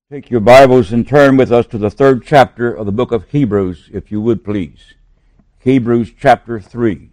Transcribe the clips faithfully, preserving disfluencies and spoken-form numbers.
Take your Bibles and turn with us to the third chapter of the book of Hebrews, if you would please. Hebrews chapter three.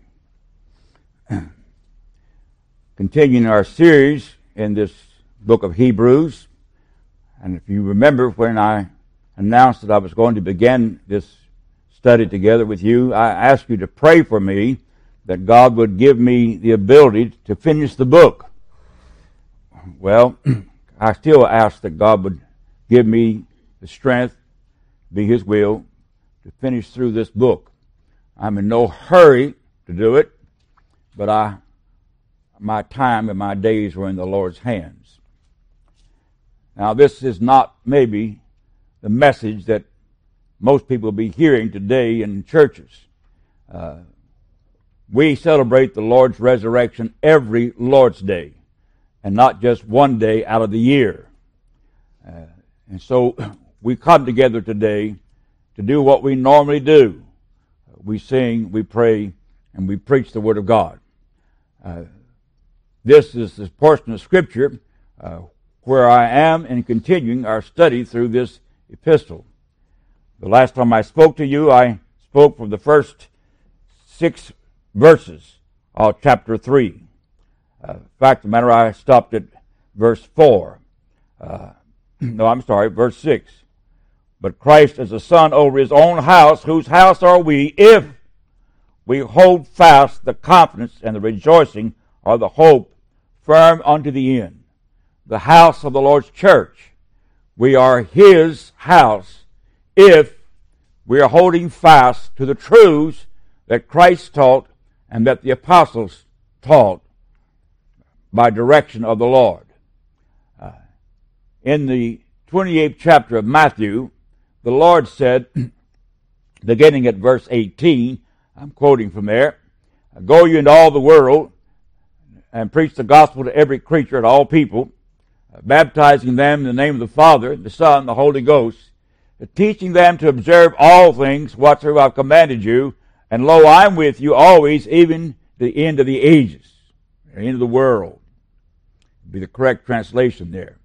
Continuing our series in this book of Hebrews. And if you remember when I announced that I was going to begin this study together with you, I asked you to pray for me that God would give me the ability to finish the book. Well, I still ask that God would give me the strength, be His will, to finish through this book. I'm in no hurry to do it, but I, my time and my days are in the Lord's hands. Now, this is not maybe the message that most people will be hearing today in churches. Uh, we celebrate the Lord's resurrection every Lord's Day, and not just one day out of the year. Uh, And so we come together today to do what we normally do. We sing, we pray, and we preach the Word of God. Uh, this is the portion of Scripture uh, where I am in continuing our study through this epistle. The last time I spoke to you, I spoke from the first six verses of chapter three. Uh, in fact, the matter, I stopped at verse four. Uh, No, I'm sorry, verse six. But Christ is a son over his own house, whose house are we, if we hold fast the confidence and the rejoicing of the hope firm unto the end. The house of the Lord's church. We are His house if we are holding fast to the truths that Christ taught and that the apostles taught by direction of the Lord. In the twenty-eighth chapter of Matthew, the Lord said, beginning at verse eighteen, I'm quoting from there, "Go ye into all the world and preach the gospel to every creature and all people, baptizing them in the name of the Father, the Son, and the Holy Ghost, teaching them to observe all things whatsoever I've commanded you, and lo, I'm with you always, even to the end of the ages," the end of the world. Would be the correct translation there.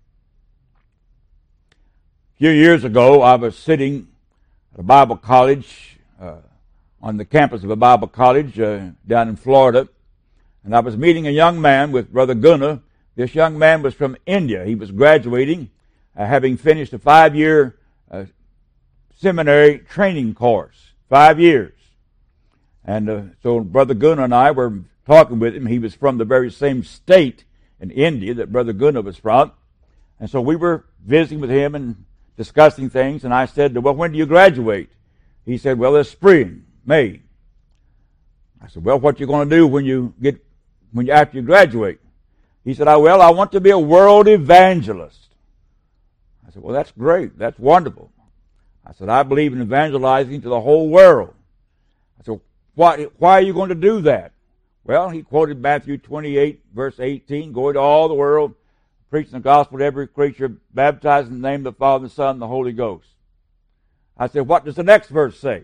A few years ago, I was sitting at a Bible college, uh, on the campus of a Bible college uh, down in Florida, and I was meeting a young man with Brother Gunnar. This young man was from India. He was graduating, uh, having finished a five-year uh, seminary training course, five years. And uh, so Brother Gunnar and I were talking with him. He was from the very same state in India that Brother Gunnar was from, and so we were visiting with him and discussing things, and I said, "Well, when do you graduate?" He said, "Well, this spring, May." I said, "Well, what are you going to do when you get when you after you graduate?" He said, "I well, I want to be a world evangelist." I said, "Well, that's great. That's wonderful." I said, "I believe in evangelizing to the whole world." I said, "Why, why are you going to do that?" Well, he quoted Matthew twenty-eight, verse eighteen, "Go into all the world, preaching the gospel to every creature, baptizing in the name of the Father, the Son, and the Holy Ghost." I said, "What does the next verse say?"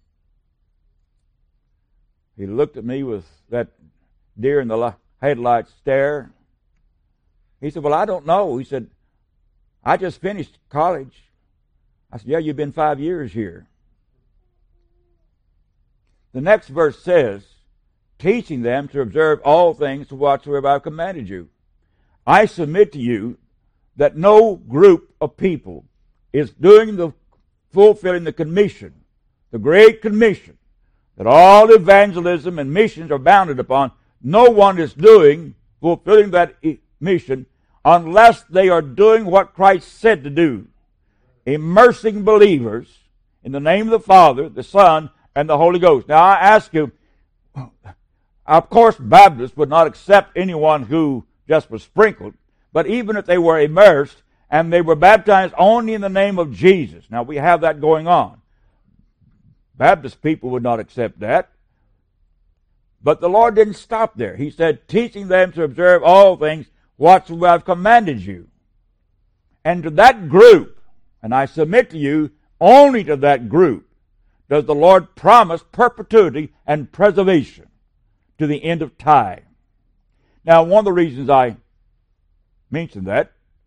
He looked at me with that deer in the headlights stare. He said, "Well, I don't know." He said, "I just finished college." I said, "Yeah, you've been five years here." The next verse says, "Teaching them to observe all things to whatsoever I've commanded you." I submit to you that no group of people is doing the fulfilling the commission, the great commission, that all evangelism and missions are bounded upon. No one is doing, fulfilling that mission unless they are doing what Christ said to do, immersing believers in the name of the Father, the Son, and the Holy Ghost. Now I ask you, of course Baptists would not accept anyone who just was sprinkled, but even if they were immersed and they were baptized only in the name of Jesus. Now we have that going on. Baptist people would not accept that. But the Lord didn't stop there. He said, teaching them to observe all things whatsoever I've commanded you. And to that group, and I submit to you, only to that group does the Lord promise perpetuity and preservation to the end of time. Now, one of the reasons I mention that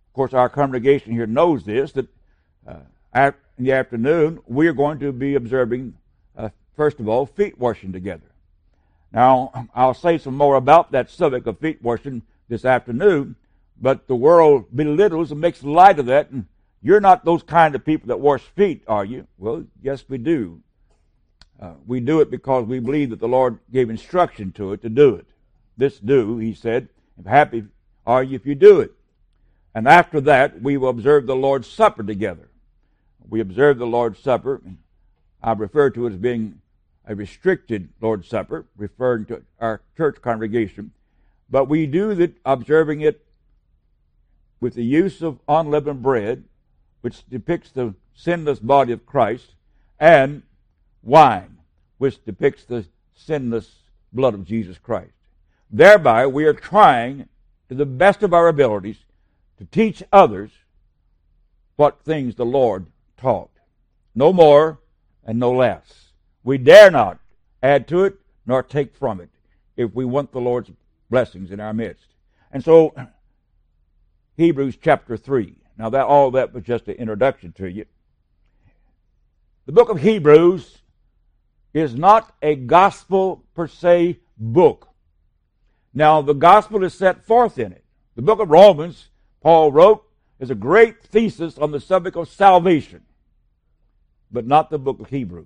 Of course, our congregation here knows this, that uh, in the afternoon we are going to be observing, uh, first of all, feet washing together. Now, I'll say some more about that subject of feet washing this afternoon, but the world belittles and makes light of that, and you're not those kind of people that wash feet, are you? Well, yes, we do. Uh, we do it because we believe that the Lord gave instruction to it to do it. This do, he said, and happy are you if you do it. And after that, we will observe the Lord's Supper together. We observe the Lord's Supper, and I refer to it as being a restricted Lord's Supper, referring to our church congregation. But we do that, observing it with the use of unleavened bread, which depicts the sinless body of Christ, and wine, which depicts the sinless blood of Jesus Christ. Thereby, we are trying, to the best of our abilities, to teach others what things the Lord taught. No more and no less. We dare not add to it nor take from it if we want the Lord's blessings in our midst. And so, Hebrews chapter three. Now, that all that was just an introduction to you. The book of Hebrews is not a gospel per se book. Now, the gospel is set forth in it. The book of Romans, Paul wrote, is a great thesis on the subject of salvation, but not the book of Hebrews.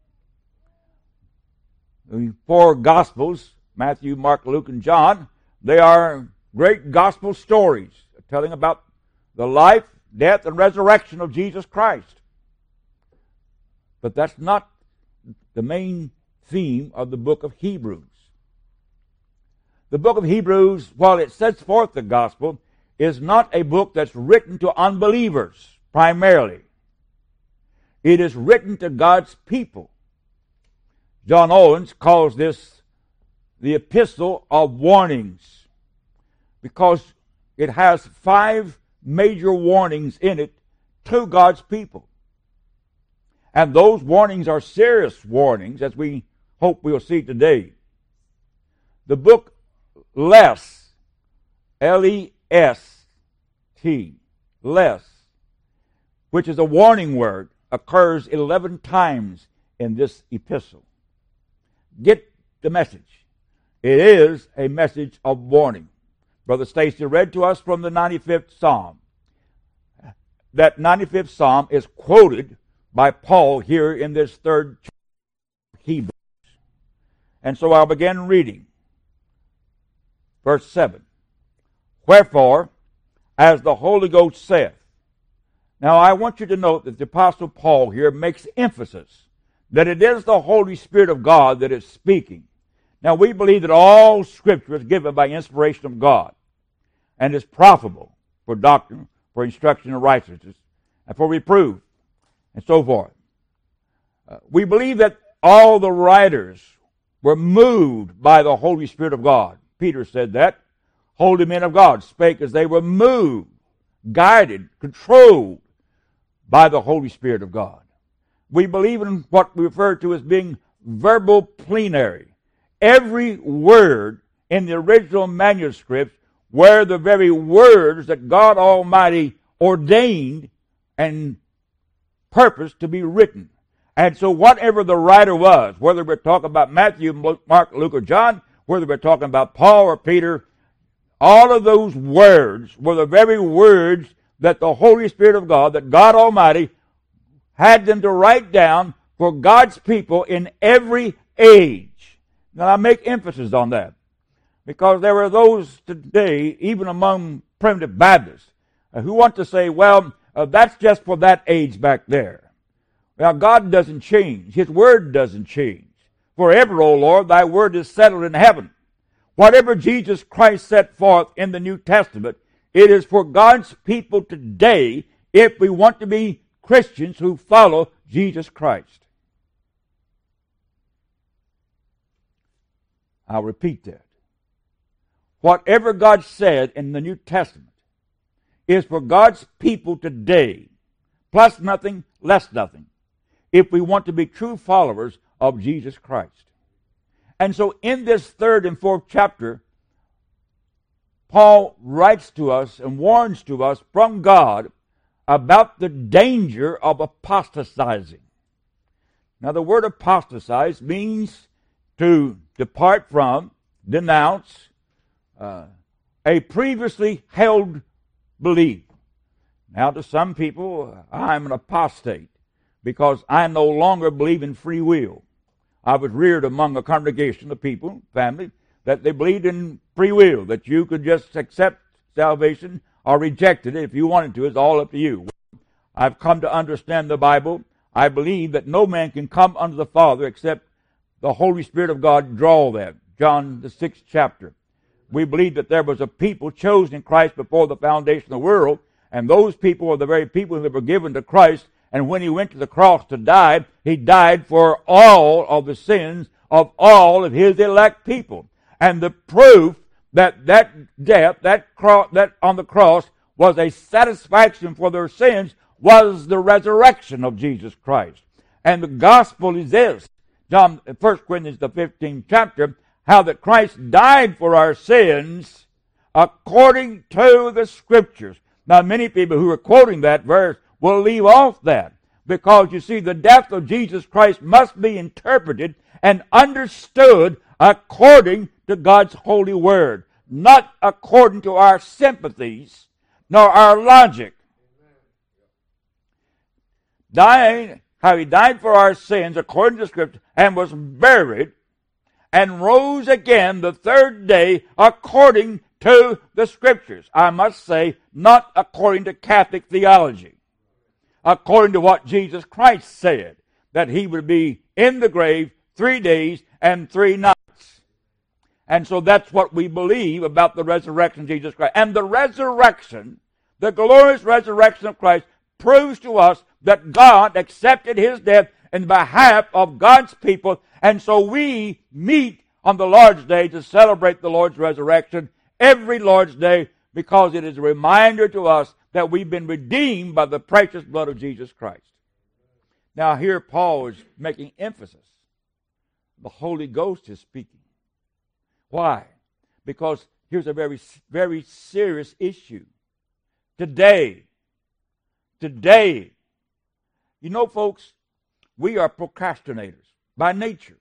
The four Gospels, Matthew, Mark, Luke, and John, they are great gospel stories telling about the life, death, and resurrection of Jesus Christ. But that's not the main theme of the book of Hebrews. The book of Hebrews, while it sets forth the gospel, is not a book that's written to unbelievers primarily. It is written to God's people. John Owens calls this the epistle of warnings because it has five major warnings in it to God's people. And those warnings are serious warnings, as we hope we'll see today. The book less, L E S T, less, which is a warning word, occurs eleven times in this epistle. Get the message. It is a message of warning. Brother Stacy read to us from the ninety-fifth Psalm. That ninety-fifth Psalm is quoted by Paul here in this third chapter of Hebrews. And so I'll begin reading. Verse seven. Wherefore, as the Holy Ghost saith. Now I want you to note that the Apostle Paul here makes emphasis that it is the Holy Spirit of God that is speaking. Now we believe that all Scripture is given by inspiration of God and is profitable for doctrine, for instruction in righteousness, and for reproof, and so forth. Uh, we believe that all the writers were moved by the Holy Spirit of God. Peter said that. Holy men of God spake as they were moved, guided, controlled by the Holy Spirit of God. We believe in what we refer to as being verbal plenary. Every word in the original manuscripts were the very words that God Almighty ordained and purposed to be written. And so whatever the writer was, whether we're talking about Matthew, Mark, Luke, or John, whether we're talking about Paul or Peter, all of those words were the very words that the Holy Spirit of God, that God Almighty had them to write down for God's people in every age. Now I make emphasis on that because there are those today, even among primitive Baptists, uh, who want to say, well, uh, that's just for that age back there. Now God doesn't change. His word doesn't change. Forever, O Lord, thy word is settled in heaven. Whatever Jesus Christ set forth in the New Testament, it is for God's people today if we want to be Christians who follow Jesus Christ. I'll repeat that. Whatever God said in the New Testament is for God's people today, plus nothing, less nothing, if we want to be true followers of Jesus Christ. And so in this third and fourth chapter Paul writes to us and warns to us from God about the danger of apostatizing. Now, the word apostatize means to depart from, denounce, uh, a previously held belief. Now, to some people, I'm an apostate because I no longer believe in free will. I was reared among a congregation of people, family, that they believed in free will, that you could just accept salvation or reject it if you wanted to. It's all up to you. I've come to understand the Bible. I believe that no man can come unto the Father except the Holy Spirit of God draw them. John, the sixth chapter. We believe that there was a people chosen in Christ before the foundation of the world, and those people are the very people that were given to Christ, and when he went to the cross to die, he died for all of the sins of all of his elect people. And the proof that that death, that cross, that on the cross was a satisfaction for their sins was the resurrection of Jesus Christ. And the gospel is this, John, First Corinthians, the fifteenth chapter, how that Christ died for our sins according to the Scriptures. Now, many people who are quoting that verse will leave off that because, you see, the death of Jesus Christ must be interpreted and understood according to God's holy word, not according to our sympathies nor our logic. Dying, how he died for our sins according to Scripture and was buried and rose again the third day according to the Scriptures. I must say, not according to Catholic theology. According to what Jesus Christ said, that he would be in the grave three days and three nights. And so that's what we believe about the resurrection of Jesus Christ. And the resurrection, the glorious resurrection of Christ, proves to us that God accepted his death in behalf of God's people. And so we meet on the Lord's Day to celebrate the Lord's resurrection every Lord's Day, because it is a reminder to us that we've been redeemed by the precious blood of Jesus Christ. Now here Paul is making emphasis. The Holy Ghost is speaking. Why? Because here's a very, very serious issue. Today, today, you know, folks, we are procrastinators by nature.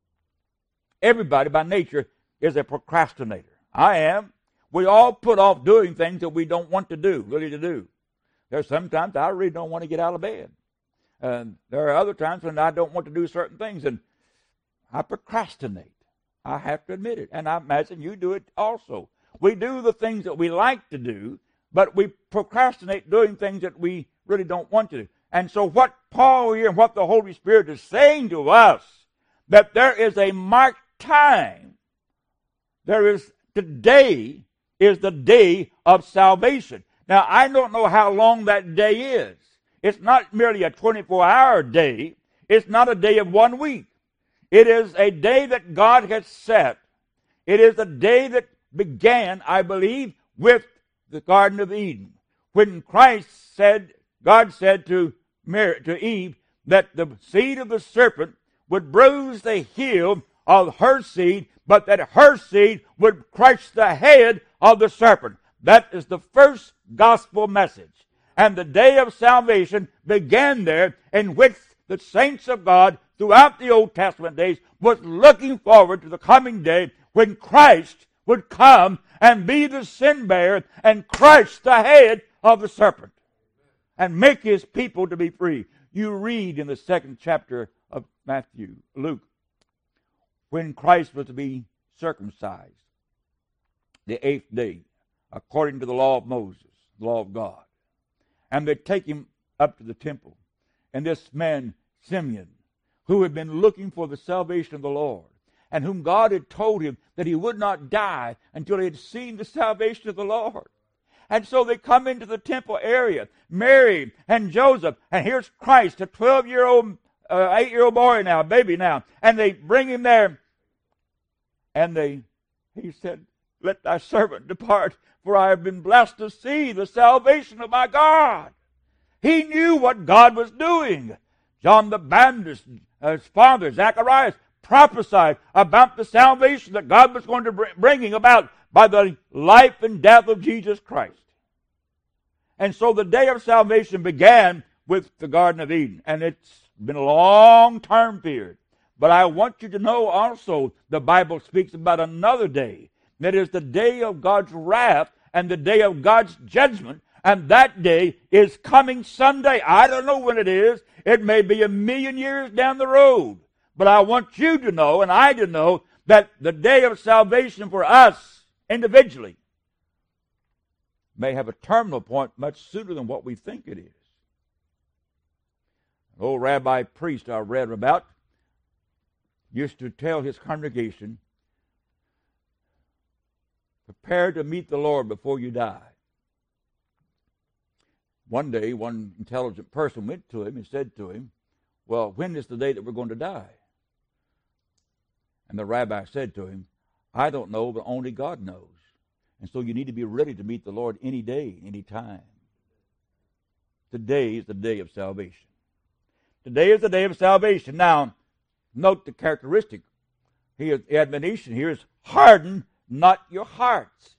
Everybody by nature is a procrastinator. I am. We all put off doing things that we don't want to do, really to do. There's sometimes I really don't want to get out of bed. And there are other times when I don't want to do certain things, and I procrastinate. I have to admit it. And I imagine you do it also. We do the things that we like to do, but we procrastinate doing things that we really don't want to do. And so what Paul here and what the Holy Spirit is saying to us, that there is a marked time. There is, today is the day of salvation. Now, I don't know how long that day is. It's not merely a twenty-four hour day. It's not a day of one week. It is a day that God has set. It is a day that began, I believe, with the Garden of Eden, when Christ said, God said to Mary, to Eve, that the seed of the serpent would bruise the heel of her seed, but that her seed would crush the head of the serpent. That is the first gospel message. And the day of salvation began there, in which the saints of God throughout the Old Testament days was looking forward to the coming day when Christ would come and be the sin bearer and crush the head of the serpent and make his people to be free. You read in the second chapter of Matthew, Luke, when Christ was to be circumcised, the eighth day, according to the law of Moses, the law of God. And they take him up to the temple. And this man, Simeon, who had been looking for the salvation of the Lord, and whom God had told him that he would not die until he had seen the salvation of the Lord. And so they come into the temple area, Mary and Joseph, and here's Christ, a twelve-year-old, uh, eight-year-old boy now, baby now, and they bring him there, and they, he said, let thy servant depart, for I have been blessed to see the salvation of my God. He knew what God was doing. John the Baptist, his father, Zacharias, prophesied about the salvation that God was going to bring about by the life and death of Jesus Christ. And so the day of salvation began with the Garden of Eden, and it's been a long-term period. But I want you to know also the Bible speaks about another day. That is the day of God's wrath and the day of God's judgment. And that day is coming someday. I don't know when it is. It may be a million years down the road. But I want you to know and I to know that the day of salvation for us individually may have a terminal point much sooner than what we think it is. An old rabbi priest I read about used to tell his congregation, prepare to meet the Lord before you die. One day, one intelligent person went to him and said to him, well, when is the day that we're going to die? And the rabbi said to him, I don't know, but only God knows. And so you need to be ready to meet the Lord any day, any time. Today is the day of salvation. Today is the day of salvation. Now, note the characteristic. He is, the admonition here is harden not your hearts.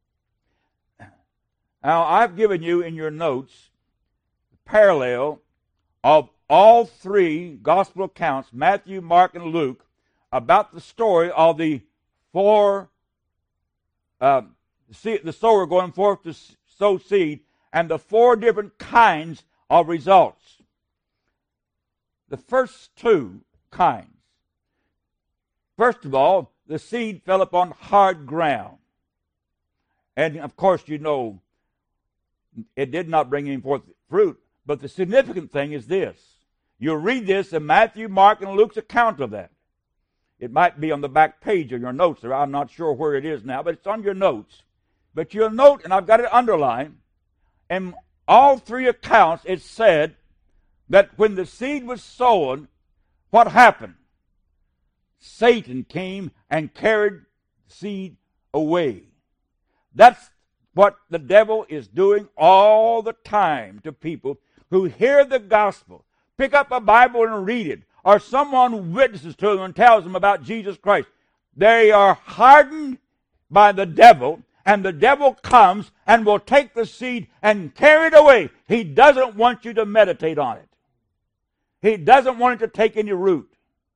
Now, I've given you in your notes the parallel of all three gospel accounts, Matthew, Mark, and Luke, about the story of the four, uh, the sower going forth to sow seed, and the four different kinds of results. The first two kinds. First of all, the seed fell upon hard ground. And of course, you know, it did not bring any forth fruit. But the significant thing is this. You'll read this in Matthew, Mark, and Luke's account of that. It might be on the back page of your notes, or I'm not sure where it is now, but it's on your notes. But you'll note, and I've got it underlined, in all three accounts it said that when the seed was sown, what happened? Satan came and carried the seed away. That's what the devil is doing all the time to people who hear the gospel, pick up a Bible and read it, or someone witnesses to them and tells them about Jesus Christ. They are hardened by the devil, and the devil comes and will take the seed and carry it away. He doesn't want you to meditate on it. He doesn't want it to take any root.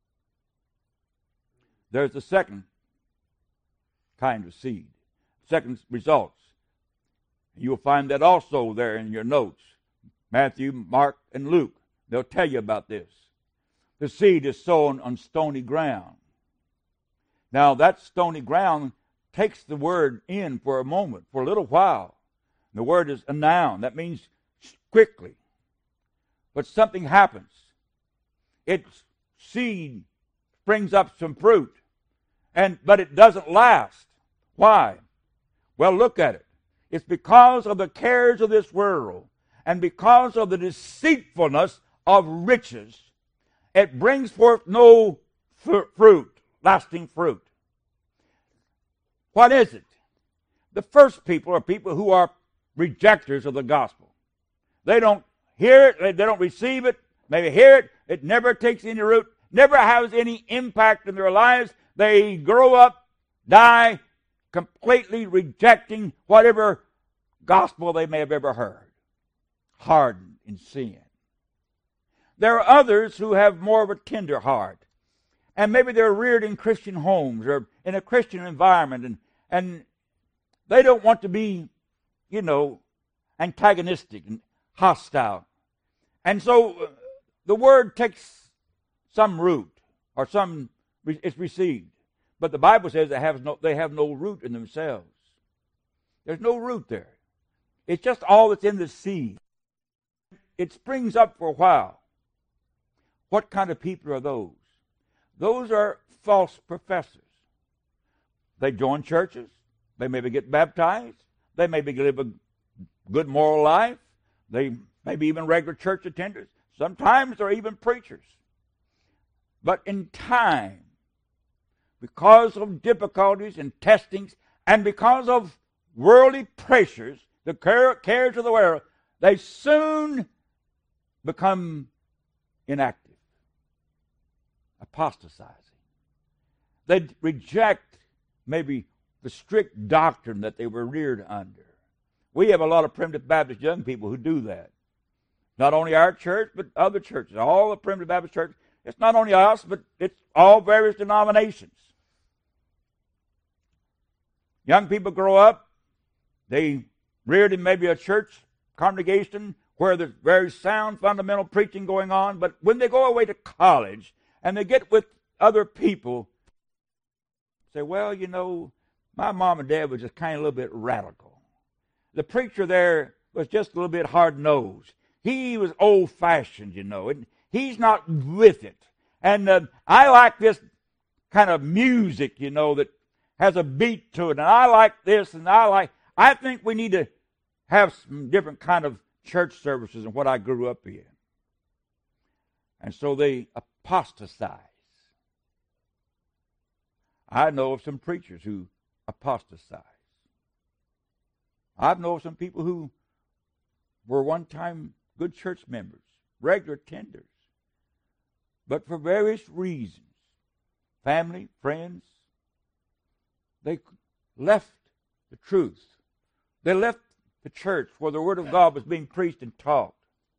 There's the second kind of seed, second results. You'll find that also there in your notes. Matthew, Mark, and Luke. They'll tell you about this. The seed is sown on stony ground. Now, that stony ground takes the word in for a moment, for a little while. The word is a noun. That means quickly. But something happens. Its seed springs up some fruit, and but it doesn't last. Why? Well, look at it. It's because of the cares of this world and because of the deceitfulness of riches, it brings forth no fruit, lasting fruit. What is it? The first people are people who are rejectors of the gospel. They don't hear it, they don't receive it, maybe hear it, it never takes any root, never has any impact in their lives. They grow up, die, completely rejecting whatever gospel they may have ever heard, hardened in sin. There are others who have more of a tender heart, and maybe they're reared in Christian homes or in a Christian environment, and, and they don't want to be, you know, antagonistic and hostile. And so uh, the word takes some root, or some, it's received. But the Bible says they have no, they have no root in themselves. There's no root there. It's just all that's in the seed. It springs up for a while. What kind of people are those? Those are false professors. They join churches. They maybe get baptized. They maybe live a good moral life. They maybe even regular church attenders. Sometimes they're even preachers. But in time, because of difficulties and testings, and because of worldly pressures, the cares of the world, they soon become inactive, apostatizing. They reject maybe the strict doctrine that they were reared under. We have a lot of Primitive Baptist young people who do that. Not only our church, but other churches. All the Primitive Baptist churches. It's not only us, but it's all various denominations. Young people grow up, they reared in maybe a church congregation where there's very sound fundamental preaching going on, but when they go away to college and they get with other people, say, well, you know, my mom and dad was just kind of a little bit radical. The preacher there was just a little bit hard-nosed. He was old-fashioned, you know, and he's not with it. And uh, I like this kind of music, you know, that has a beat to it, and I like this, and I like, I think we need to have some different kind of church services than what I grew up in. And so they apostatize. I know of some preachers who apostatize. I know of some people who were one time good church members, regular attenders, but for various reasons, family, friends, they left the truth. They left the church where the Word of God was being preached and taught.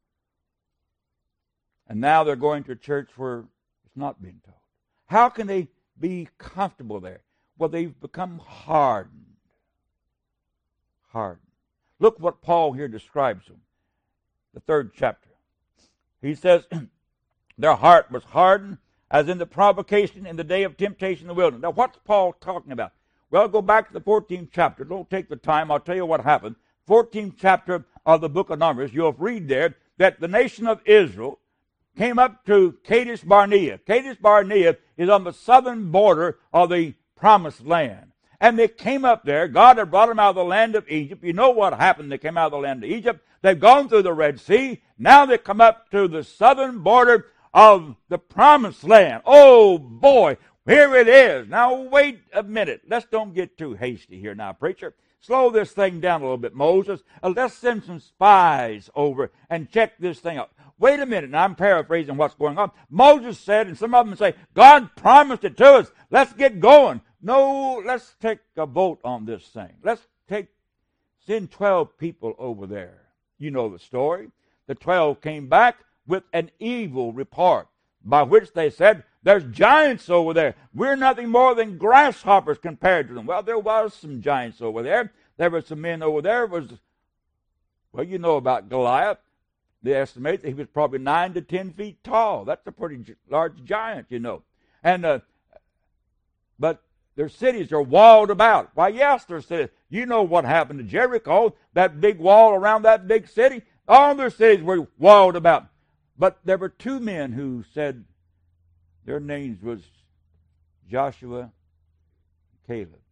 And now they're going to a church where it's not being taught. How can they be comfortable there? Well, they've become hardened. Hardened. Look what Paul here describes them. The third chapter. He says, their heart was hardened as in the provocation in the day of temptation in the wilderness. Now, what's Paul talking about? Well, go back to the fourteenth chapter. Don't take the time. I'll tell you what happened. fourteenth chapter of the book of Numbers. You'll read there that the nation of Israel came up to Kadesh Barnea. Kadesh Barnea is on the southern border of the promised land. And they came up there. God had brought them out of the land of Egypt. You know what happened. They came out of the land of Egypt. They've gone through the Red Sea. Now they come up to the southern border of the promised land. Oh, boy. Here it is. Now, wait a minute. Let's don't get too hasty here now, preacher. Slow this thing down a little bit, Moses. Uh, let's send some spies over and check this thing out. Wait a minute. Now, I'm paraphrasing what's going on. Moses said, and some of them say, God promised it to us. Let's get going. No, let's take a vote on this thing. Let's take, send twelve people over there. You know the story. The twelve came back with an evil report, by which they said, there's giants over there. We're nothing more than grasshoppers compared to them. Well, there was some giants over there. There were some men over there. Was Well, you know about Goliath. They estimate that he was probably nine to ten feet tall. That's a pretty large giant, you know. And uh, But their cities are walled about. Why, yes, their cities. You know what happened to Jericho, that big wall around that big city. All their cities were walled about. But there were two men who said, their names was Joshua and Caleb.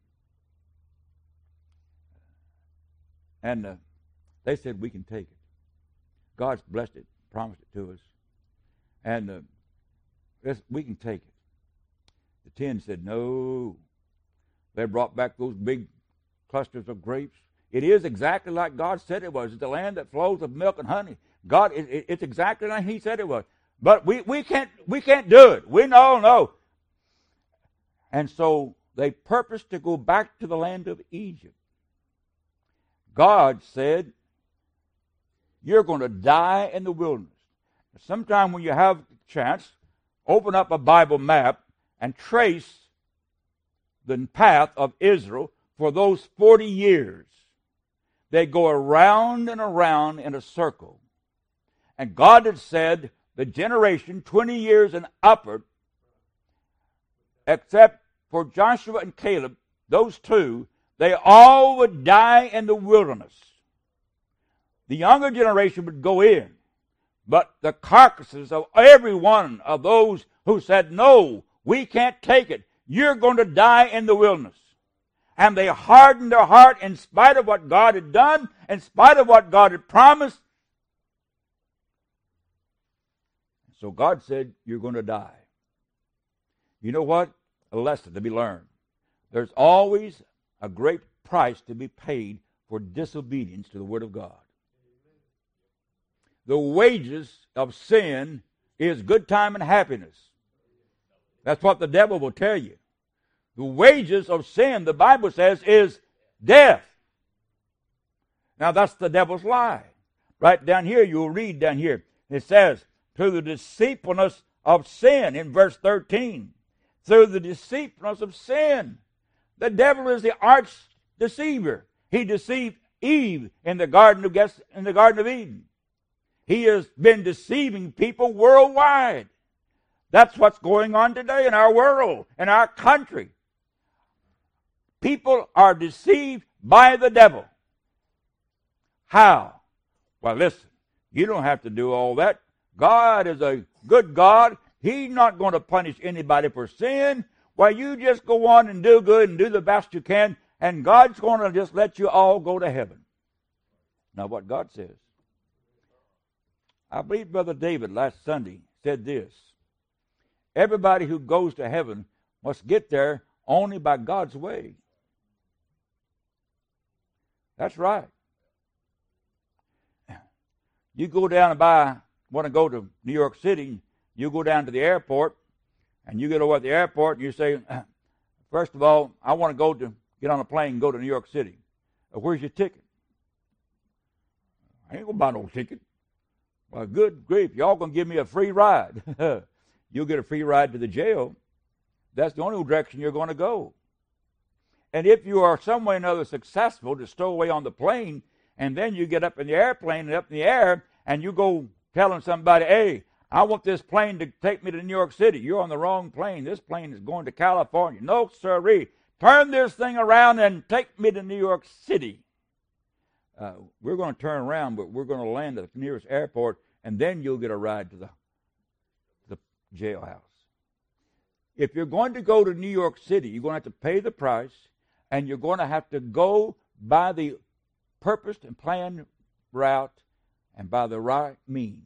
And uh, they said, we can take it. God's blessed it, promised it to us. And uh, we can take it. The ten said, no. They brought back those big clusters of grapes. It is exactly like God said it was. It's a land that flows with milk and honey. God, it, it, it's exactly like He said it was. But we, we can't we can't do it. We know, no. And so they purposed to go back to the land of Egypt. God said, you're going to die in the wilderness. Sometime when you have a chance, open up a Bible map and trace the path of Israel for those forty years. They go around and around in a circle. And God had said, the generation twenty years and upward, except for Joshua and Caleb, those two, they all would die in the wilderness. The younger generation would go in, but the carcasses of every one of those who said, no, we can't take it, you're going to die in the wilderness. And they hardened their heart in spite of what God had done, in spite of what God had promised. So God said, you're going to die. You know what? A lesson to be learned. There's always a great price to be paid for disobedience to the Word of God. The wages of sin is good time and happiness. That's what the devil will tell you. The wages of sin, the Bible says, is death. Now that's the devil's lie. Right down here, you'll read down here. It says, through the deceitfulness of sin in verse thirteen. Through the deceitfulness of sin. The devil is the arch deceiver. He deceived Eve in the Garden of in the Garden of Eden. He has been deceiving people worldwide. That's what's going on today in our world, in our country. People are deceived by the devil. How? Well, listen, you don't have to do all that. God is a good God. He's not going to punish anybody for sin. Well, you just go on and do good and do the best you can, and God's going to just let you all go to heaven. Now, what God says. I believe Brother David last Sunday said this. Everybody who goes to heaven must get there only by God's way. That's right. You go down and buy, want to go to New York City, you go down to the airport, and you get over at the airport, and you say, first of all, I want to go to, get on a plane and go to New York City. Where's your ticket? I ain't going to buy no ticket. Well, good grief, y'all going to give me a free ride. You'll get a free ride to the jail. That's the only direction you're going to go. And if you are some way or another successful to stow away on the plane, and then you get up in the airplane and up in the air, and you go telling somebody, hey, I want this plane to take me to New York City. You're on the wrong plane. This plane is going to California. No, sirree. Turn this thing around and take me to New York City. Uh, we're going to turn around, but we're going to land at the nearest airport, and then you'll get a ride to the, the jailhouse. If you're going to go to New York City, you're going to have to pay the price, and you're going to have to go by the purposed and planned route and by the right means.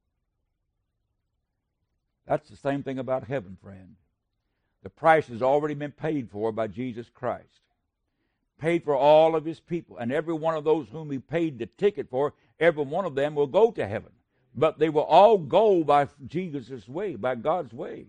That's the same thing about heaven, friend. The price has already been paid for by Jesus Christ. Paid for all of his people. And every one of those whom he paid the ticket for, every one of them will go to heaven. But they will all go by Jesus' way, by God's way.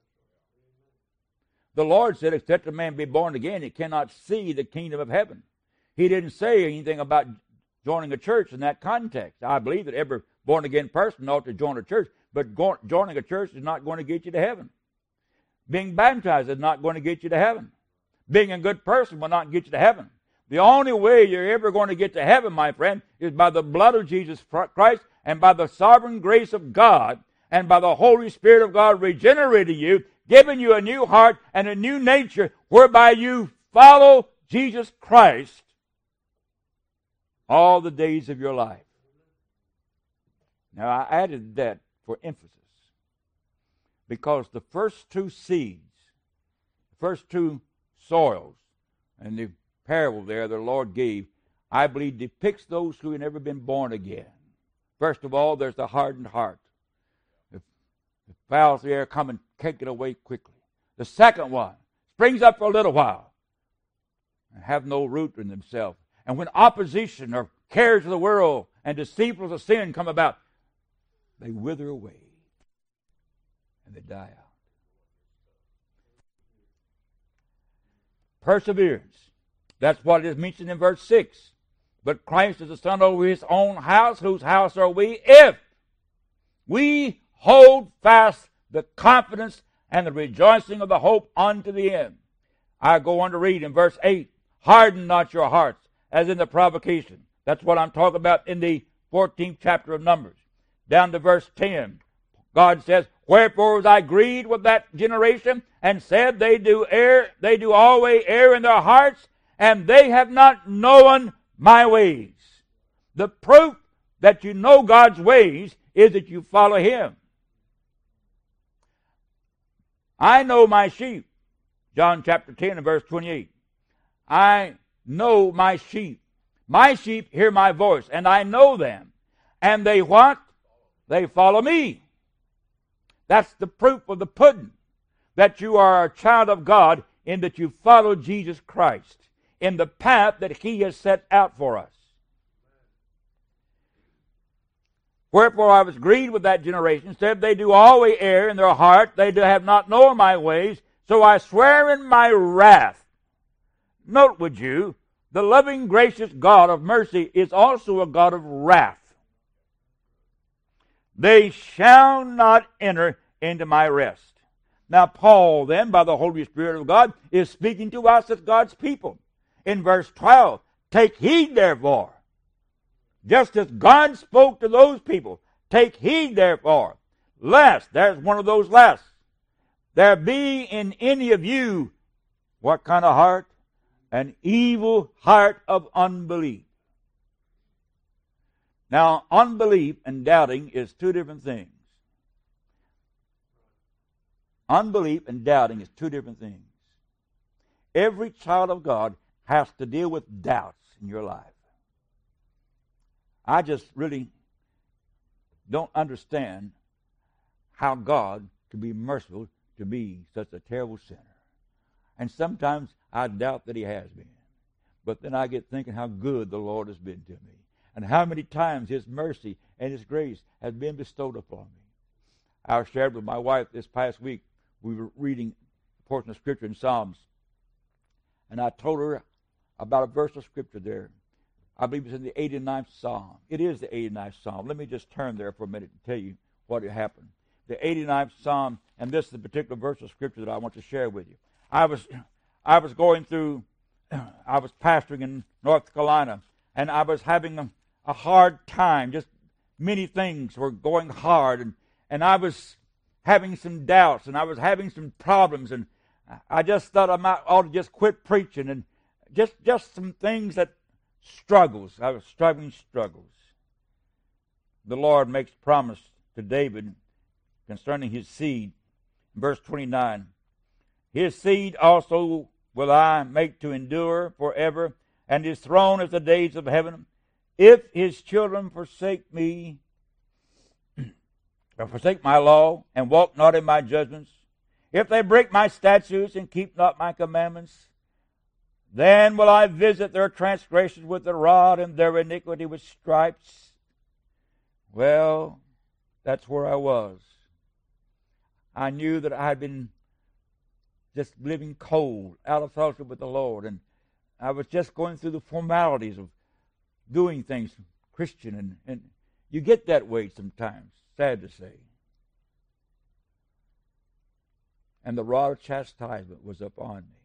The Lord said, except a man be born again, he cannot see the kingdom of heaven. He didn't say anything about joining a church in that context. I believe that every born-again person ought to join a church, but go, joining a church is not going to get you to heaven. Being baptized is not going to get you to heaven. Being a good person will not get you to heaven. The only way you're ever going to get to heaven, my friend, is by the blood of Jesus Christ and by the sovereign grace of God and by the Holy Spirit of God regenerating you, giving you a new heart and a new nature whereby you follow Jesus Christ all the days of your life. Now, I added that for emphasis because the first two seeds, the first two soils, and the parable there the Lord gave, I believe depicts those who have never been born again. First of all, there's the hardened heart. The, the fowls of the air come and take it away quickly. The second one springs up for a little while and have no root in themselves. And when opposition or cares of the world and deceitfulness of sin come about, they wither away and they die out. Perseverance. That's what is mentioned in verse six. But Christ is the Son over his own house. Whose house are we? If we hold fast the confidence and the rejoicing of the hope unto the end. I go on to read in verse eight. Harden not your hearts, as in the provocation. That's what I'm talking about in the fourteenth chapter of Numbers. Down to verse ten. God says, wherefore was I grieved with that generation, and said, they do err, they do always err in their hearts, and they have not known my ways. The proof that you know God's ways is that you follow him. I know my sheep. John chapter ten and verse twenty-eight. I know my sheep. My sheep hear my voice, and I know them. And they what? They follow me. That's the proof of the pudding, that you are a child of God in that you follow Jesus Christ in the path that he has set out for us. Wherefore I was grieved with that generation, said they do always err in their heart, they do have not known my ways, So I swear in my wrath. Note, would you, the loving, gracious God of mercy is also a God of wrath. They shall not enter into my rest. Now, Paul, then, by the Holy Spirit of God, is speaking to us as God's people. In verse twelve, take heed, therefore. Just as God spoke to those people, take heed, therefore, lest, there's one of those lest, there be in any of you, what kind of heart? An evil heart of unbelief. Now, unbelief and doubting is two different things. Unbelief and doubting is two different things. Every child of God has to deal with doubts in your life. I just really don't understand how God could be merciful to be such a terrible sinner. And sometimes I doubt that he has been. But then I get thinking how good the Lord has been to me, and how many times his mercy and his grace has been bestowed upon me. I shared with my wife this past week, we were reading a portion of Scripture in Psalms, and I told her about a verse of Scripture there. I believe it's in the eighty-ninth Psalm. It is the eighty-ninth Psalm. Let me just turn there for a minute and tell you what had happened. The eighty-ninth Psalm, and this is the particular verse of Scripture that I want to share with you. I was, I was going through, I was pastoring in North Carolina, and I was having a, a hard time. Just many things were going hard, and, and I was having some doubts, and I was having some problems, and I just thought I might ought to just quit preaching, and just, just some things that struggles. I was struggling struggles. The Lord makes promise to David concerning his seed. Verse twenty-nine, his seed also will I make to endure forever, and his throne as the days of heaven. If his children forsake me, or forsake my law, and walk not in my judgments, if they break my statutes and keep not my commandments, then will I visit their transgressions with the rod and their iniquity with stripes. Well, that's where I was. I knew that I had been just living cold, out of fellowship with the Lord, and I was just going through the formalities of doing things Christian, and, and you get that way sometimes, sad to say. And the rod of chastisement was upon me.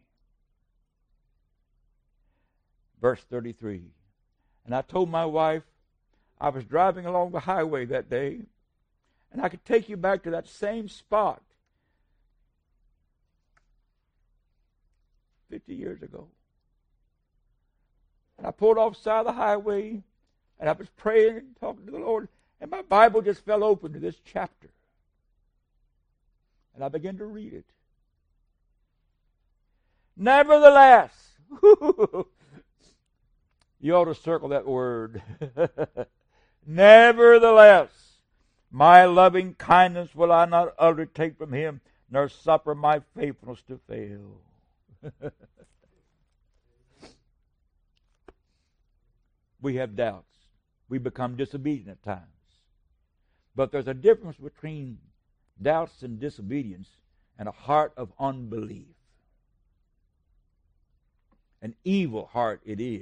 Verse thirty-three, and I told my wife, I was driving along the highway that day, and I could take you back to that same spot fifty years ago. And I pulled off the side of the highway, and I was praying and talking to the Lord, and my Bible just fell open to this chapter. And I began to read it. Nevertheless, you ought to circle that word. Nevertheless, my loving kindness will I not utterly take from him, nor suffer my faithfulness to fail. We have doubts. We become disobedient at times. But there's a difference between doubts and disobedience and a heart of unbelief. An evil heart it is.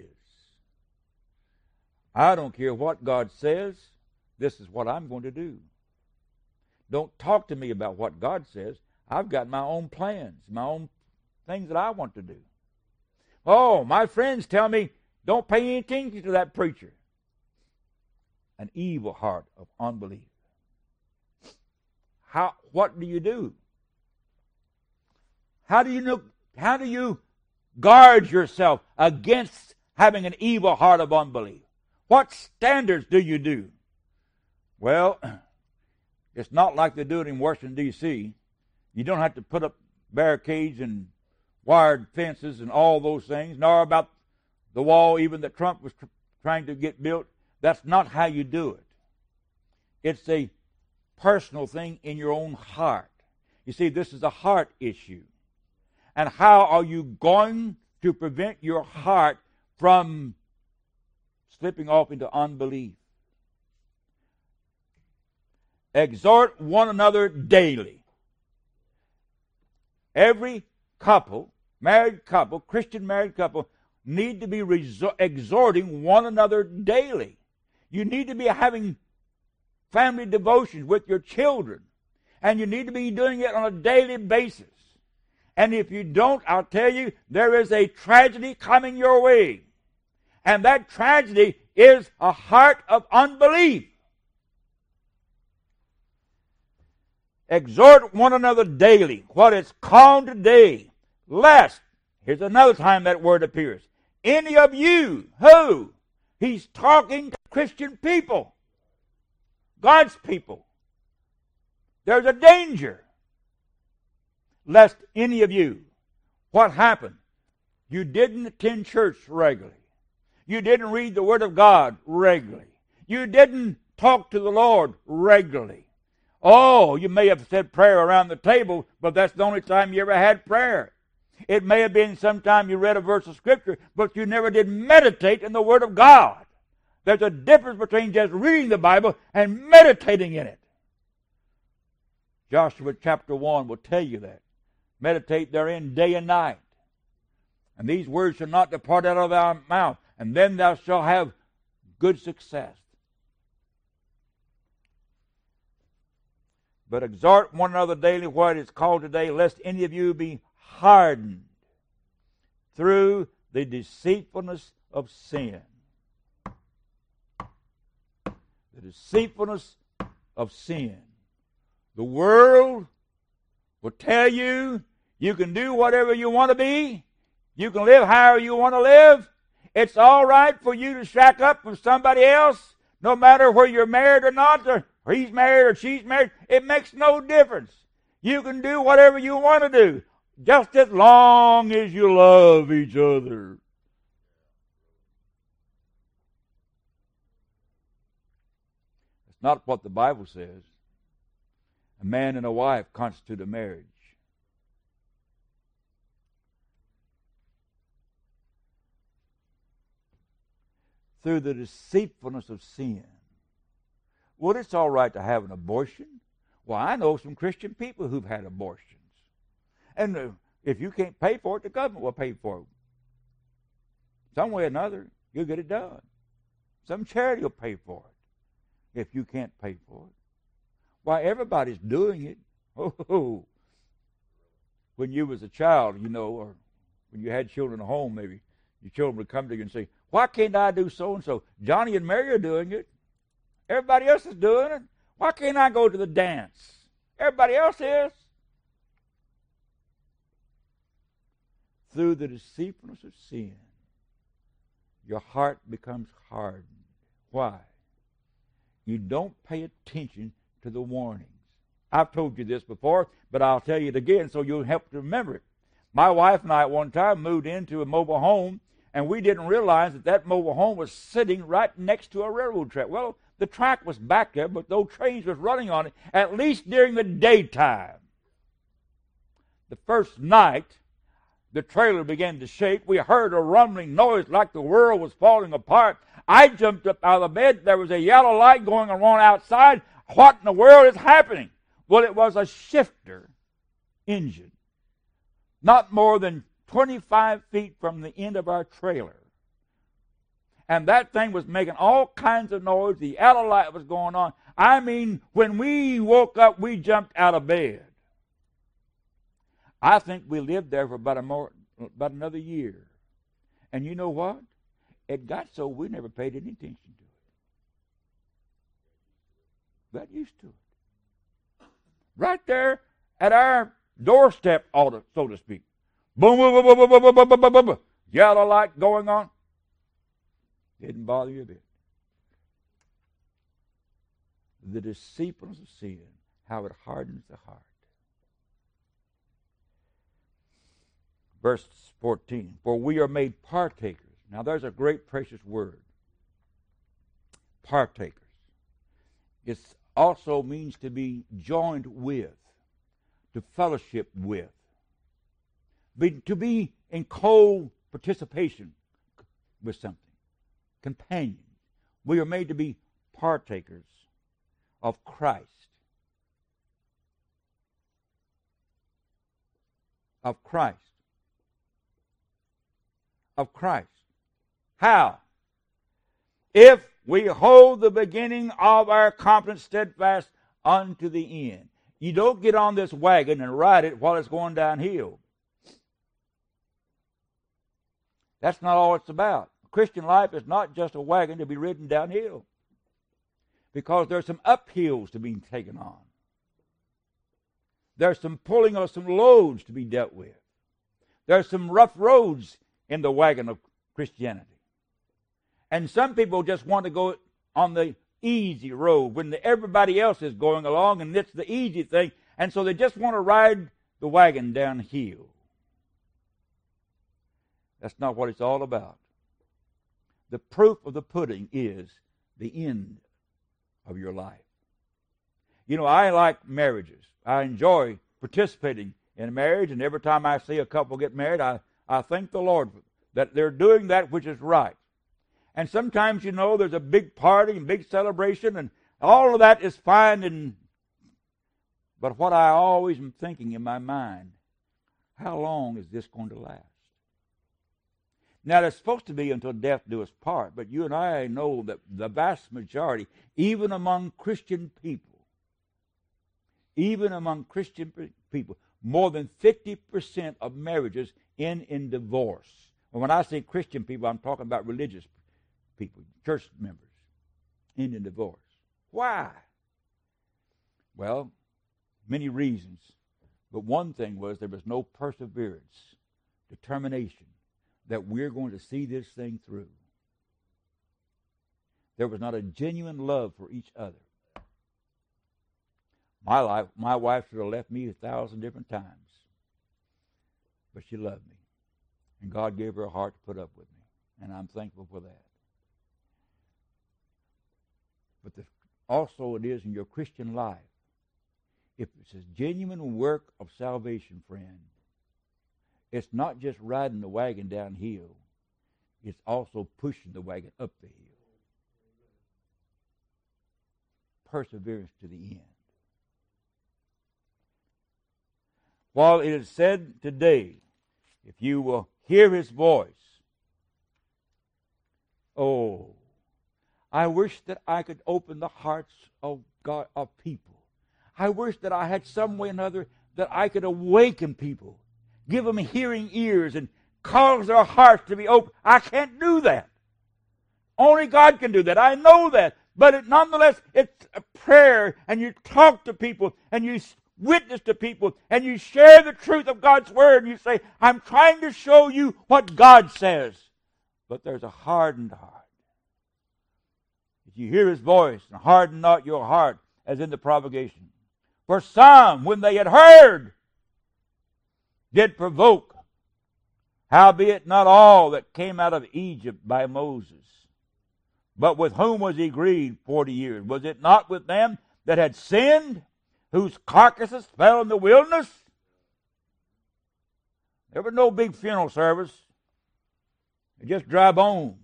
I don't care what God says. This is what I'm going to do. Don't talk to me about what God says. I've got my own plans, my own things that I want to do. Oh, my friends tell me, don't pay any attention to that preacher. An evil heart of unbelief. How? What do you do? How do you know? How do you guard yourself against having an evil heart of unbelief? What standards do you do? Well, it's not like they do it in Washington, D C You don't have to put up barricades and wired fences and all those things, nor about the wall even that Trump was tr- trying to get built. That's not how you do it. It's a personal thing in your own heart. You see, this is a heart issue. And how are you going to prevent your heart from slipping off into unbelief? Exhort one another daily. Every couple, married couple, Christian married couple, need to be resor- exhorting one another daily. You need to be having family devotions with your children. And you need to be doing it on a daily basis. And if you don't, I'll tell you, there is a tragedy coming your way. And that tragedy is a heart of unbelief. Exhort one another daily, what is called today, lest, here's another time that word appears, any of you, who? He's talking to Christian people, God's people. There's a danger, lest any of you, what happened? You didn't attend church regularly. You didn't read the Word of God regularly. You didn't talk to the Lord regularly. Oh, you may have said prayer around the table, but that's the only time you ever had prayer. It may have been sometime you read a verse of Scripture, but you never did meditate in the Word of God. There's a difference between just reading the Bible and meditating in it. Joshua chapter one will tell you that. Meditate therein day and night. And these words shall not depart out of thy mouth, and then thou shalt have good success. But exhort one another daily, what is called today, lest any of you be hardened through the deceitfulness of sin. The deceitfulness of sin. The world will tell you you can do whatever you want to be. You can live however you want to live. It's all right for you to shack up with somebody else, no matter whether you're married or not, or he's married or she's married. It makes no difference. You can do whatever you want to do, just as long as you love each other. It's not what the Bible says. A man and a wife constitute a marriage. Through the deceitfulness of sin. Well, it's all right to have an abortion. Well, I know some Christian people who've had abortions. And uh, if you can't pay for it, the government will pay for it. Some way or another, you'll get it done. Some charity will pay for it if you can't pay for it. Why, everybody's doing it. Oh, when you was a child, you know, or when you had children at home, maybe, your children would come to you and say, why can't I do so-and-so? Johnny and Mary are doing it. Everybody else is doing it. Why can't I go to the dance? Everybody else is. Through the deceitfulness of sin, your heart becomes hardened. Why? You don't pay attention to the warnings. I've told you this before, but I'll tell you it again so you'll help to remember it. My wife and I at one time moved into a mobile home, and we didn't realize that that mobile home was sitting right next to a railroad track. Well, the track was back there, but those trains was running on it, at least during the daytime. The first night, the trailer began to shake. We heard a rumbling noise like the world was falling apart. I jumped up out of the bed. There was a yellow light going on outside. What in the world is happening? Well, it was a shifter engine, not more than twenty-five feet from the end of our trailer. And that thing was making all kinds of noise. The yellow light was going on. I mean, when we woke up, we jumped out of bed. I think we lived there for about a more, about another year. And you know what? It got so we never paid any attention to it. Got used to it. Right there at our doorstep, so to speak. Boom, boom, boom, boom, boom, boom, boom, boom, boom, boom, boom. Yellow light going on. Didn't bother you a bit. The deceitfulness of sin, how it hardens the heart. Verse fourteen, for we are made partakers. Now there's a great precious word. Partakers. It also means to be joined with, to fellowship with, be, to be in co-participation with something. Companions. We are made to be partakers of Christ. of Christ. Of Christ. How? If we hold the beginning of our confidence steadfast unto the end. You don't get on this wagon and ride it while it's going downhill. That's not all it's about. Christian life is not just a wagon to be ridden downhill, because there's some uphills to be taken on. There's some pulling of some loads to be dealt with. There's some rough roads in the wagon of Christianity. And some people just want to go on the easy road when the, everybody else is going along, and it's the easy thing, and so they just want to ride the wagon downhill. That's not what it's all about. The proof of the pudding is the end of your life. You know, I like marriages. I enjoy participating in marriage, and every time I see a couple get married, I, I thank the Lord that they're doing that which is right. And sometimes, you know, there's a big party and big celebration, and all of that is fine. And but what I always am thinking in my mind, how long is this going to last? Now, it's supposed to be until death do us part, but you and I know that the vast majority, even among Christian people, even among Christian people, more than fifty percent of marriages end in divorce. And when I say Christian people, I'm talking about religious people, church members, end in divorce. Why? Well, many reasons. But one thing was there was no perseverance, determination, that we're going to see this thing through. There was not a genuine love for each other. My life, my wife should have left me a thousand different times, but she loved me, and God gave her a heart to put up with me, and I'm thankful for that. But the, also it is in your Christian life. If it's a genuine work of salvation, friend, it's not just riding the wagon downhill. It's also pushing the wagon up the hill. Perseverance to the end. While it is said today, if you will hear His voice, oh, I wish that I could open the hearts of God, of people. I wish that I had some way or another that I could awaken people, give them hearing ears, and cause their hearts to be open. I can't do that. Only God can do that. I know that. But it, nonetheless, it's a prayer, and you talk to people, and you witness to people, and you share the truth of God's Word, and you say, I'm trying to show you what God says. But there's a hardened heart. If you hear His voice, and harden not your heart, as in the provocation. For some, when they had heard, did provoke, howbeit not all that came out of Egypt by Moses. But with whom was he grieved forty years? Was it not with them that had sinned, whose carcasses fell in the wilderness? There was no big funeral service. Just dry bones.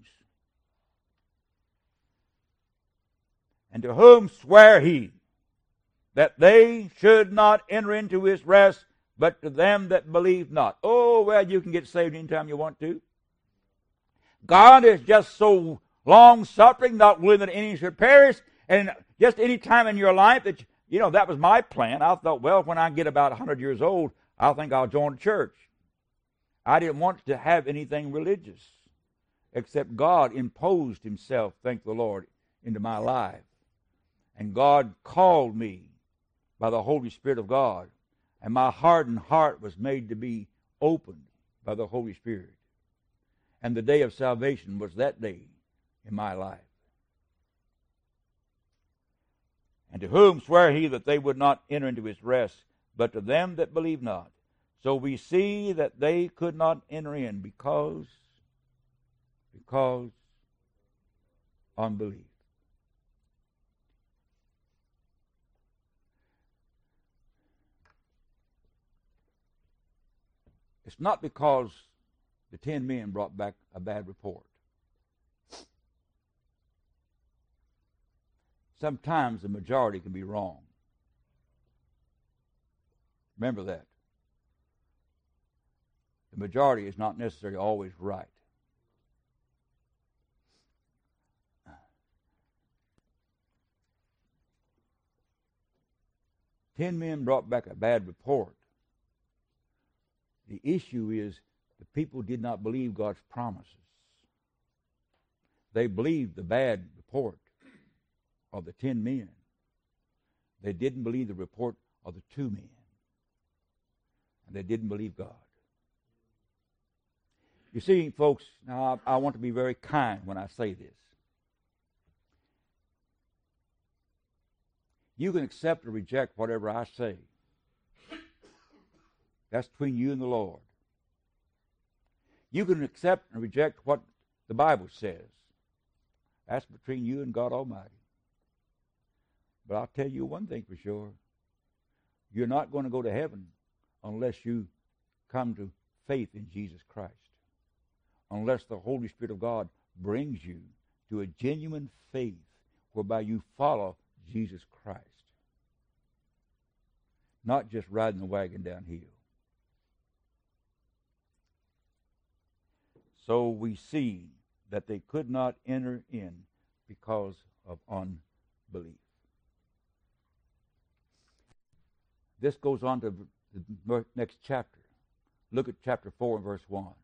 And to whom sware he that they should not enter into his rest, but to them that believe not? Oh, well, you can get saved anytime you want to. God is just so long-suffering, not willing that any should perish, and just any time in your life that, you know, that was my plan. I thought, well, when I get about one hundred years old, I think I'll join a church. I didn't want to have anything religious, except God imposed Himself, thank the Lord, into my life. And God called me by the Holy Spirit of God, and my hardened heart was made to be opened by the Holy Spirit. And the day of salvation was that day in my life. And to whom sware he that they would not enter into his rest, but to them that believe not? So we see that they could not enter in because, because unbelief. It's not because the ten men brought back a bad report. Sometimes the majority can be wrong. Remember that. the majority is not necessarily always right. Ten men brought back a bad report. The issue is the people did not believe God's promises. They believed the bad report of the ten men. They didn't believe the report of the two men. And they didn't believe God. You see, folks, now I, I want to be very kind when I say this. You can accept or reject whatever I say. That's between you and the Lord. You can accept and reject what the Bible says. That's between you and God Almighty. But I'll tell you one thing for sure. You're not going to go to heaven unless you come to faith in Jesus Christ. Unless the Holy Spirit of God brings you to a genuine faith whereby you follow Jesus Christ. Not just riding the wagon downhill. So we see that they could not enter in because of unbelief. This goes on to the next chapter. Look at chapter four and verse one.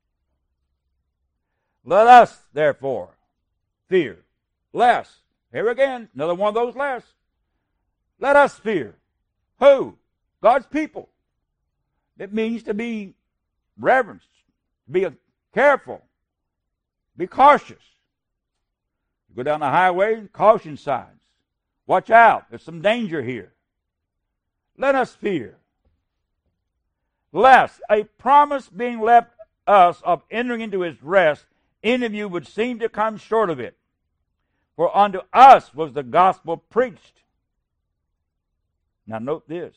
Let us, therefore, fear lest. Here again, another one of those lest. Let us fear. Who? God's people. It means to be reverenced, to be careful, be cautious. You go down the highway, caution signs. Watch out, there's some danger here. Let us fear. Lest a promise being left us of entering into his rest, any of you would seem to come short of it. For unto us was the gospel preached. Now note this.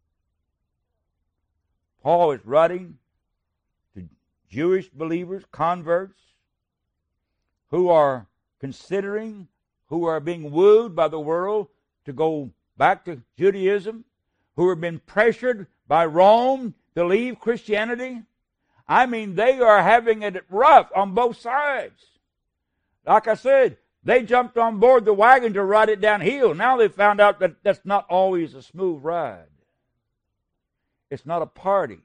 Paul is writing to Jewish believers, converts, who are considering, who are being wooed by the world to go back to Judaism, who have been pressured by Rome to leave Christianity. I mean, they are having it rough on both sides. Like I said, they jumped on board the wagon to ride it downhill. Now they found out that that's not always a smooth ride. It's not a party.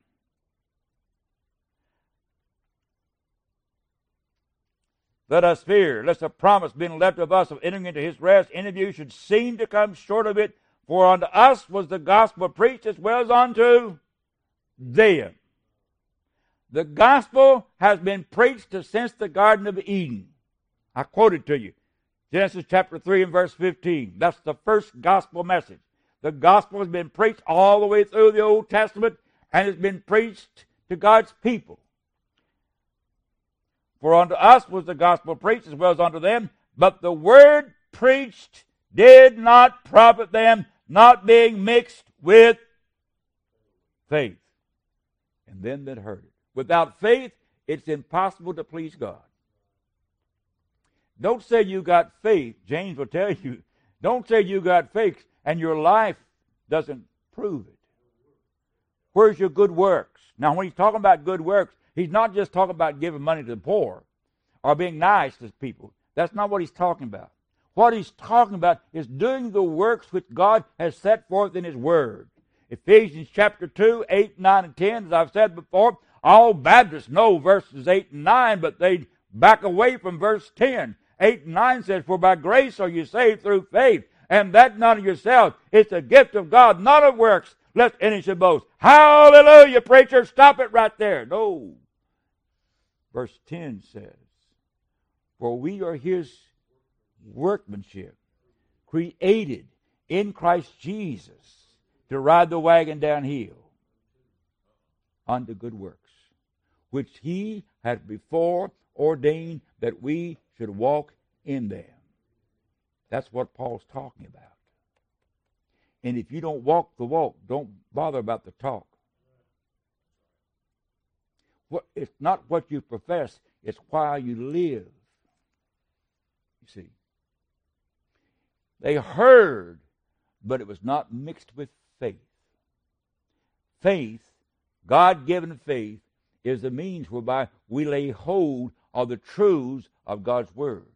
Let us fear, lest a promise being left of us of entering into his rest, any of you should seem to come short of it. For unto us was the gospel preached as well as unto them. The gospel has been preached since the Garden of Eden. I quoted to you. Genesis chapter three and verse fifteen. That's the first gospel message. The gospel has been preached all the way through the Old Testament and has been preached to God's people. For unto us was the gospel preached as well as unto them, but the word preached did not profit them, not being mixed with faith in them that heard it. Without faith, it's impossible to please God. Don't say you got faith. James will tell you, don't say you got faith and your life doesn't prove it. Where's your good works? Now, when he's talking about good works, he's not just talking about giving money to the poor or being nice to people. That's not what he's talking about. What he's talking about is doing the works which God has set forth in his word. Ephesians chapter two, eight, nine, and ten, as I've said before, all Baptists know verses eight and nine, but they back away from verse ten. eight and nine says, for by grace are you saved through faith, and that not of yourself. It's a gift of God, not of works, lest any should boast. Hallelujah, preacher, stop it right there. No. Verse ten says, for we are his workmanship, created in Christ Jesus to ride the wagon downhill unto good works, which he had before ordained that we should walk in them. That's what Paul's talking about. And if you don't walk the walk, don't bother about the talk. What, it's not what you profess, it's why you live. You see. They heard, but it was not mixed with faith. Faith, God-given faith, is the means whereby we lay hold of the truths of God's Word.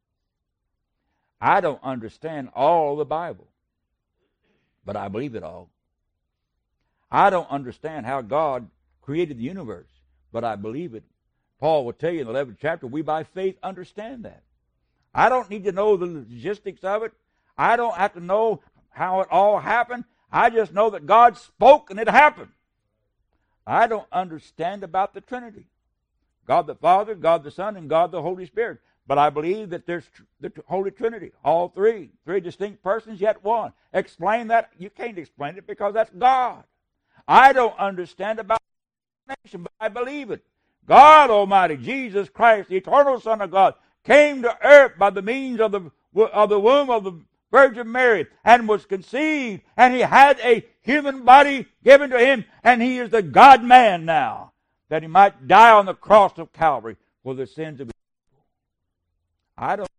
I don't understand all the Bible, but I believe it all. I don't understand how God created the universe, but I believe it. Paul will tell you in the eleventh chapter, we by faith understand that. I don't need to know the logistics of it. I don't have to know how it all happened. I just know that God spoke and it happened. I don't understand about the Trinity. God the Father, God the Son, and God the Holy Spirit. But I believe that there's the Holy Trinity, all three. Three distinct persons, yet one. Explain that. You can't explain it because that's God. I don't understand about the nation, but I believe it. God Almighty, Jesus Christ, the eternal Son of God, came to earth by the means of the, of the womb of the Virgin Mary and was conceived, and he had a human body given to him, and he is the God-man now, that he might die on the cross of Calvary for the sins of his people. I don't,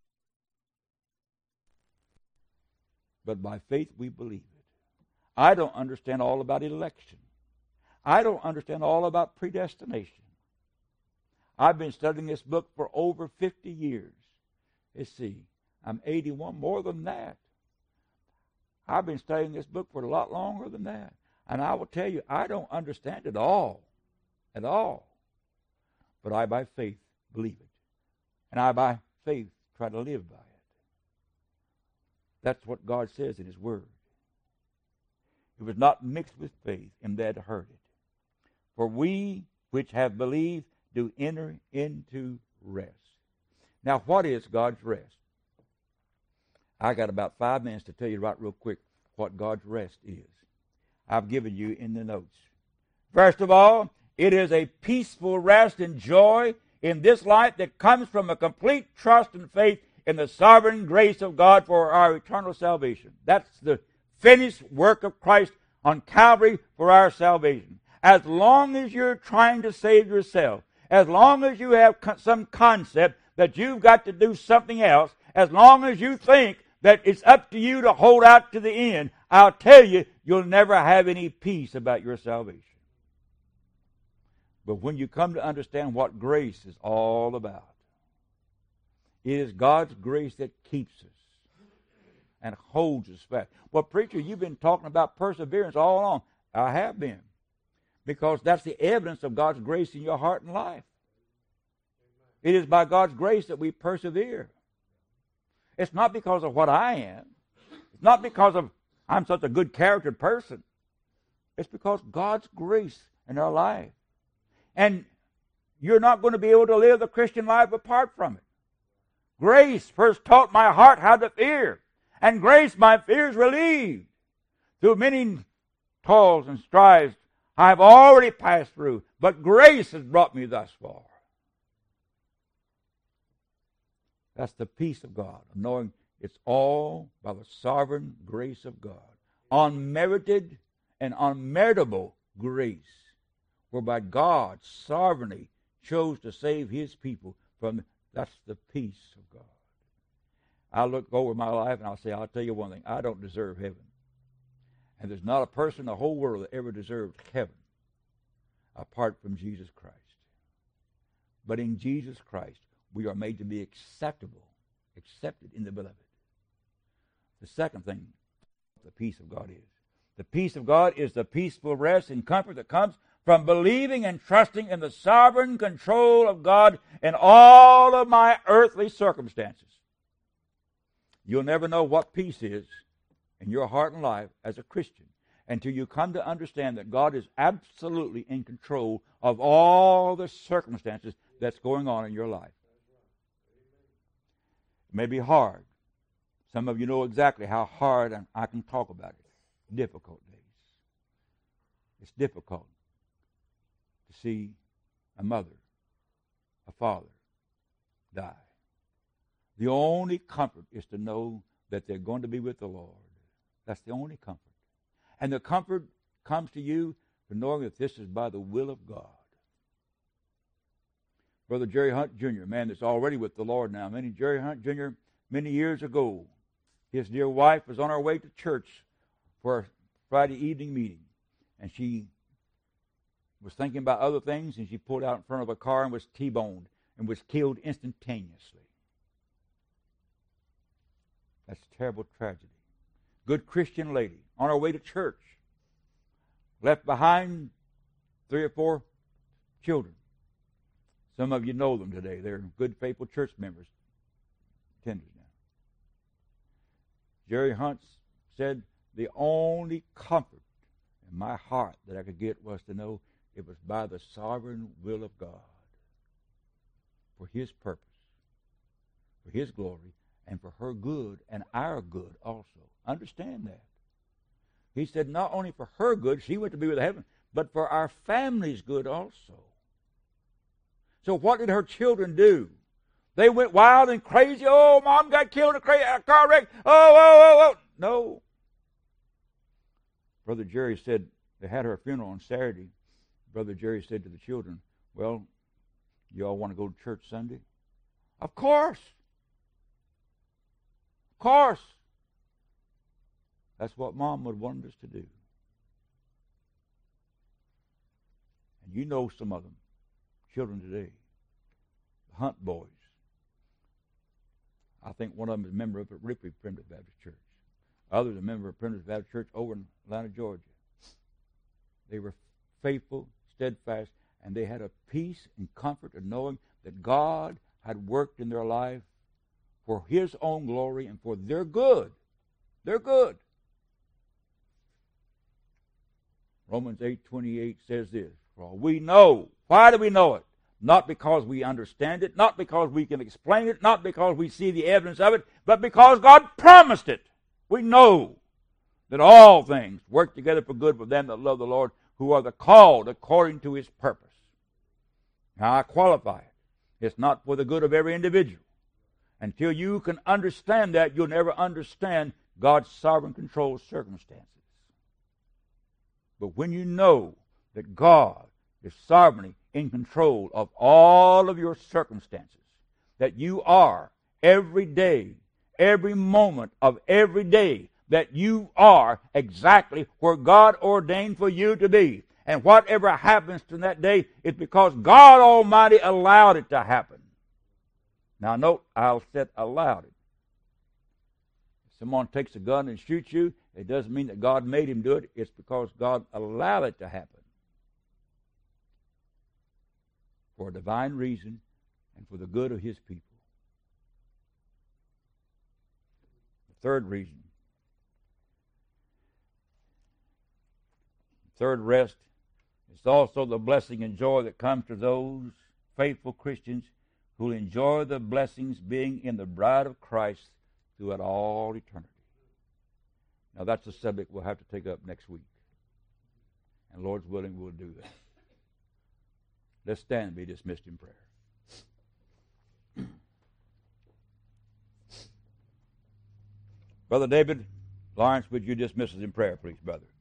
but by faith we believe it. I don't understand all about election. I don't understand all about predestination. I've been studying this book for over fifty years. Let's see, I'm eighty-one, more than that. I've been studying this book for a lot longer than that. And I will tell you, I don't understand it all, at all. But I, by faith, believe it. And I, by faith, try to live by it. That's what God says in His Word. It was not mixed with faith in that heard it. For we which have believed do enter into rest. Now, what is God's rest? I got about five minutes to tell you right real quick what God's rest is. I've given you in the notes. First of all, it is a peaceful rest and joy in this life that comes from a complete trust and faith in the sovereign grace of God for our eternal salvation. That's the finished work of Christ on Calvary for our salvation. As long as you're trying to save yourself, as long as you have some concept that you've got to do something else, as long as you think that it's up to you to hold out to the end, I'll tell you, you'll never have any peace about your salvation. But when you come to understand what grace is all about, it is God's grace that keeps us and holds us fast. Well, preacher, you've been talking about perseverance all along. I have been. Because that's the evidence of God's grace in your heart and life. It is by God's grace that we persevere. It's not because of what I am. It's not because of I'm such a good charactered person. It's because God's grace in our life. And you're not going to be able to live the Christian life apart from it. Grace first taught my heart how to fear. And grace my fears relieved. Through many toils and strives I've already passed through, but grace has brought me thus far. That's the peace of God, knowing it's all by the sovereign grace of God. Unmerited and unmeritable grace, whereby God sovereignly chose to save His people from, that's the peace of God. I look over my life and I'll say, I'll tell you one thing, I don't deserve heaven. And there's not a person in the whole world that ever deserved heaven apart from Jesus Christ. But in Jesus Christ, we are made to be acceptable, accepted in the beloved. The second thing the peace of God is. The peace of God is the peaceful rest and comfort that comes from believing and trusting in the sovereign control of God in all of my earthly circumstances. You'll never know what peace is in your heart and life as a Christian until you come to understand that God is absolutely in control of all the circumstances that's going on in your life. It may be hard. Some of you know exactly how hard I can talk about it. Difficult days. It's difficult to see a mother, a father die. The only comfort is to know that they're going to be with the Lord. That's the only comfort. And the comfort comes to you for knowing that this is by the will of God. Brother Jerry Hunt Junior, man that's already with the Lord now. Many Jerry Hunt Junior, many years ago, his dear wife was on her way to church for a Friday evening meeting. And she was thinking about other things, and she pulled out in front of a car and was T-boned and was killed instantaneously. That's a terrible tragedy. Good Christian lady on her way to church, left behind three or four children. Some of you know them today. They're good, faithful church members, tenders now. Jerry Hunt said, the only comfort in my heart that I could get was to know it was by the sovereign will of God, for His purpose, for His glory, and for her good and our good also. Understand that. He said not only for her good, she went to be with heaven, but for our family's good also. So what did her children do? They went wild and crazy. Oh, Mom got killed in a, cra- a car wreck. Oh, oh, oh, oh. No. Brother Jerry said, they had her funeral on Saturday. Brother Jerry said to the children, well, you all want to go to church Sunday? Of course. Of course. That's what Mom would want us to do. And you know some of them, children today, the Hunt boys. I think one of them is a member of the Ripley Primitive Baptist Church. Others are a member of Primitive Baptist Church over in Atlanta, Georgia. They were faithful, steadfast, and they had a peace and comfort of knowing that God had worked in their life for His own glory and for their good. They're good. Romans eight twenty-eight says this, for we know. Why do we know it? Not because we understand it, not because we can explain it, not because we see the evidence of it, but because God promised it. We know that all things work together for good for them that love the Lord, who are the called according to His purpose. Now I qualify it. It's not for the good of every individual. Until you can understand that, you'll never understand God's sovereign control of circumstances. But when you know that God is sovereignly in control of all of your circumstances, that you are every day, every moment of every day, that you are exactly where God ordained for you to be. And whatever happens to that day is because God Almighty allowed it to happen. Now note, I'll say allowed it. If someone takes a gun and shoots you, it doesn't mean that God made him do it. It's because God allowed it to happen. For a divine reason and for the good of His people. The third reason. The third rest is also the blessing and joy that comes to those faithful Christians who enjoy the blessings being in the bride of Christ throughout all eternity. Now that's a subject we'll have to take up next week. And Lord's willing, we'll do that. Let's stand and be dismissed in prayer. Brother David Lawrence, would you dismiss us in prayer, please, brother?